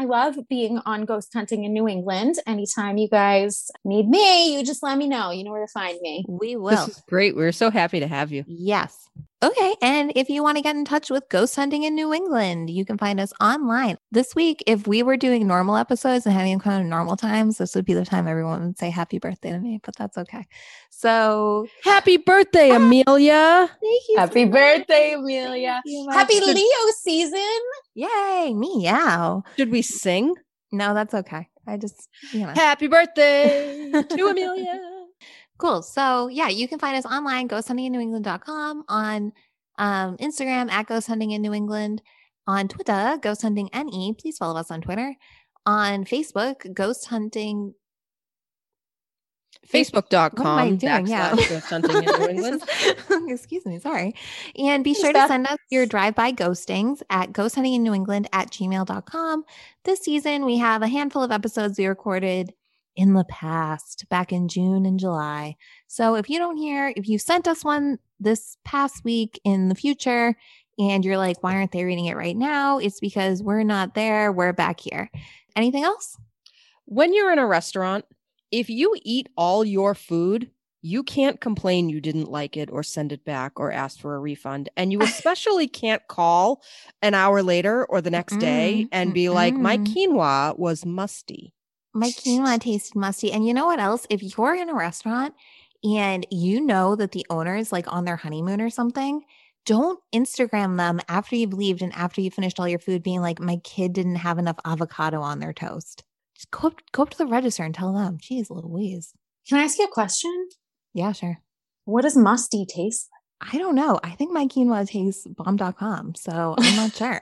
I love being on ghost hunting in New England. Anytime you guys need me, you just let me know. You know where to find me. We will. This is great. We're so happy to have you. Yes. Okay. And if you want to get in touch with Ghost Hunting in New England, you can find us online. This week, if we were doing normal episodes and having kind of normal times, this would be the time everyone would say happy birthday to me, but that's okay. So happy birthday, Amelia. Thank you. Happy so birthday, much. Amelia. You Happy much. Leo season. Yay. Meow. Should we sing? No, that's okay. I just, you know. Happy birthday to Amelia. Cool. So yeah, you can find us online, ghost hunting in new england dot com, on um, Instagram at Ghost Hunting in New England, on Twitter, Ghost Hunting N E. Please follow us on Twitter. On Facebook, Ghost Hunting. Facebook dot com. What am I doing? Yeah. Ghost Hunting in New England. Excuse me. Sorry. And be Thanks, sure Beth. to send us your drive-by ghostings at ghost hunting in new england at gmail dot com. This season, we have a handful of episodes we recorded in the past, back in June and July. So if you don't hear, if you sent us one this past week in the future and you're like, why aren't they reading it right now? It's because we're not there. We're back here. Anything else? When you're in a restaurant, if you eat all your food, you can't complain you didn't like it or send it back or ask for a refund. And you especially can't call an hour later or the next day and be like, my Mm-mm. quinoa was musty. My quinoa tasted musty. And you know what else? If you're in a restaurant and you know that the owner is like on their honeymoon or something, don't Instagram them after you've left and after you finished all your food being like, my kid didn't have enough avocado on their toast. Just go up, go up to the register and tell them, geez, Louise. Can I ask you a question? Yeah, sure. What does musty taste I don't know. I think my quinoa tastes bomb dot com. So I'm not sure.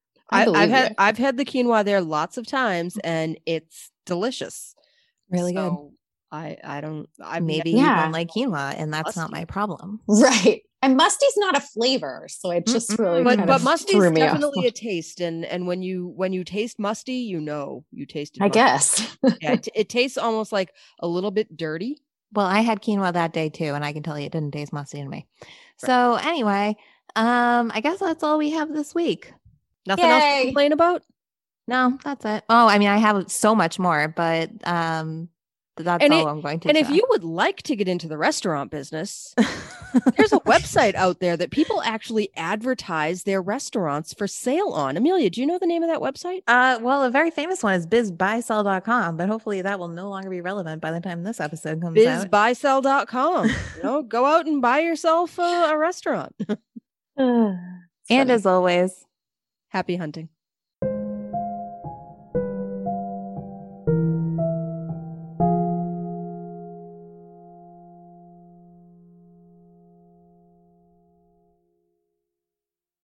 I I, believe I've had you. I've had the quinoa there lots of times, and it's delicious. Really So I I don't I good. Maybe Yeah. you don't like quinoa and that's not Musty. my problem. like? Right. And musty's not a flavor. So it just really But kind but of musty's threw me definitely off. a taste, and and when you when you taste musty, you know you tasted. I musty. guess. Yeah, it, it tastes almost like a little bit dirty. Well, I had quinoa that day too, and I can tell you it didn't taste musty to me. So anyway, um, I guess that's all we have this week. Nothing else to Yay. complain about. No, that's it. Oh, I mean, I have so much more, but um, that's And all it- I'm going to. And if say. you would like to get into the restaurant business, there's a website out there that people actually advertise their restaurants for sale on. Amelia, do you know the name of that website? Uh, well, a very famous one is biz buy sell dot com, but hopefully that will no longer be relevant by the time this episode comes biz out. buy sell dot com. You know, go out and buy yourself a, a restaurant. And as always, Happy hunting.